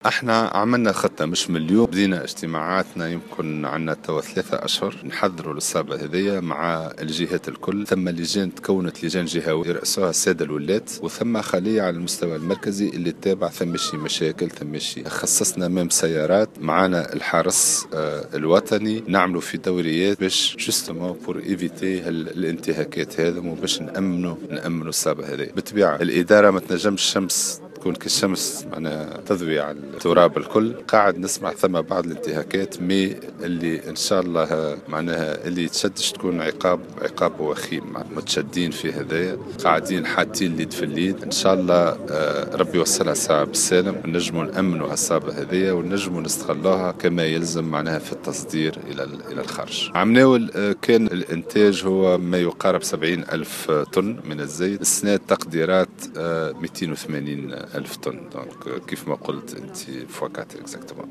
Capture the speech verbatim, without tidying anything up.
احنا عملنا خطة مش من اليوم، بدينا اجتماعاتنا يمكن عنا توا ثلاثة اشهر نحضروا للصابة هذية مع الجهات الكل. ثم لجان تكونت، لجان جهوية يرأسوها السادة الولاة، وثم خلية على المستوى المركزي اللي تتابع ثمشي مشاكل ثمشي. خصصنا مام سيارات معانا الحرس آه الوطني نعملوا في دوريات باش جوستومون بور ايفيتي الانتهاكات هذا وباش نأمنوا نأمنوا الصابة هذه. بالطبيعة الإدارة ما تنجمش الشمس تكون كالشمس معناها تضوي على التراب الكل. قاعد نسمع ثم بعض الانتهاكات مي اللي ان شاء الله معناها اللي تشدش تكون عقاب عقاب وخيم، متشدين في هذايا قاعدين حاطين اليد في اليد. ان شاء الله آه ربي يوصلها ساعة بالسالم ونجموا نأمنوا هالصابة هذيا ونجموا نستغلوها كما يلزم معناها في التصدير الى الى الخارج. عم ناول آه كان الانتاج هو ما يقارب سبعين الف طن من الزيت. السنة تقديرات آه مئتين وثمانين ألف طن. دونك كيف ما قلت أنت فوقات اكزاكتومون.